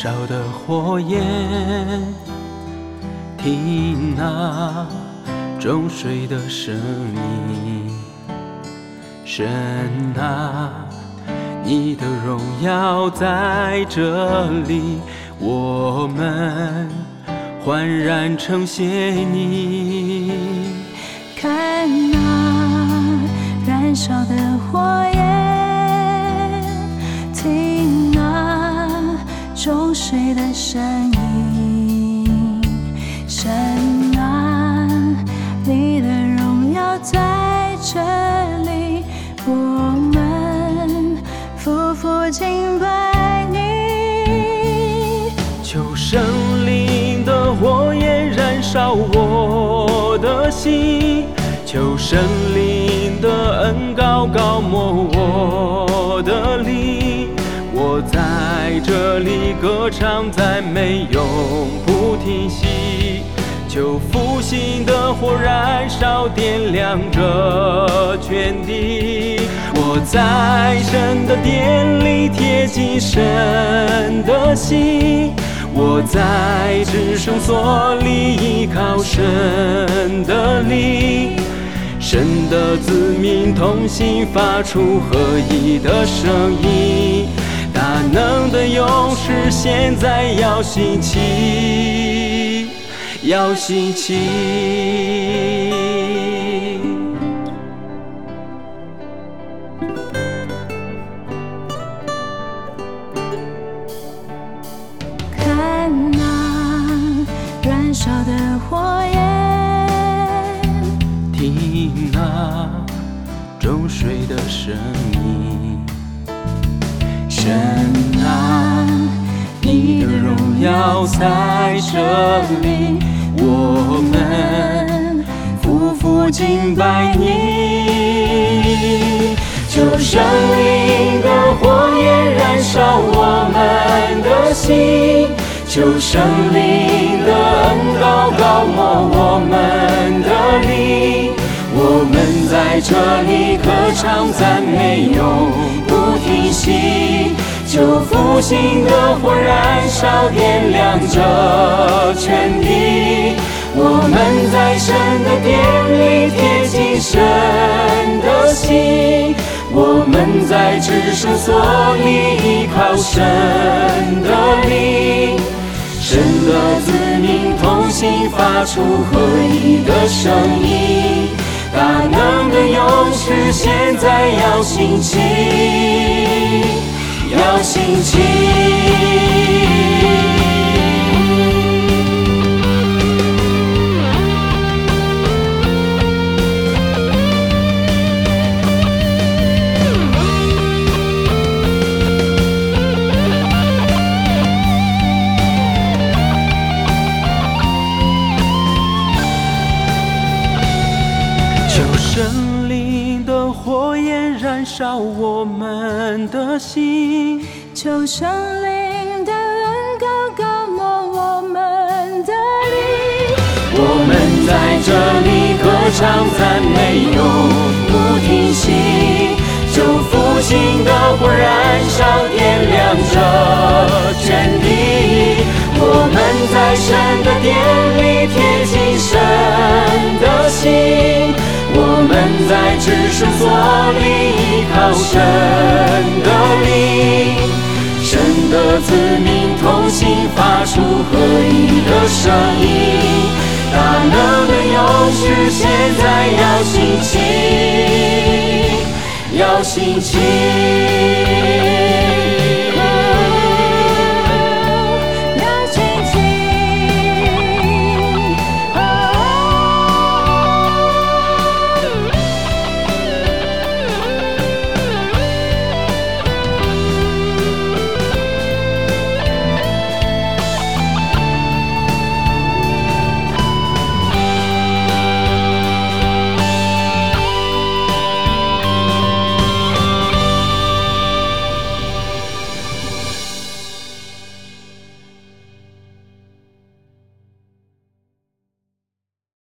烧的火焰，听那钟水的声音。神啊，你的荣耀在这里，我们焕然称谢你。 看那燃烧的火焰，听那钟水的声音。神啊，你的荣耀在这里，我们夫妇敬拜你。 求圣灵的火焰燃烧我的心，求圣灵的恩膏膏抹我的灵。我在这里歌唱赞美，永不停息。求复兴的火燃烧，点亮这全地。我在神的殿里贴近神的心，我在至圣所里依靠神的灵。神的子民同心发出合一的声音，大能的勇士现在要兴起，要兴起。 看那燃烧的火焰， 听那钟水的声音。神啊，你的荣耀在这里，我们夫妇敬拜你。求圣灵的火焰燃烧我们的心，求圣灵的恩膏膏抹我们的灵。我们在这里歌唱赞美，永不停息。求复兴的火燃烧，点亮这全地。我们在神的殿里贴近神的心，我们在至圣所里依靠神的灵。神的子民同心发出合一的声音，大能的勇士现在要兴起，要兴起。求圣灵的火焰燃烧我们的心， 求圣灵的恩膏膏抹我们的灵。 我们在这里歌唱赞美，永不停息。求复兴的火燃烧，点亮这全地。我们在神的殿里贴近神的心，我们在至圣所里依靠神的灵。神的子民同心发出合一的声音，大能的勇士现在要兴起，要兴起。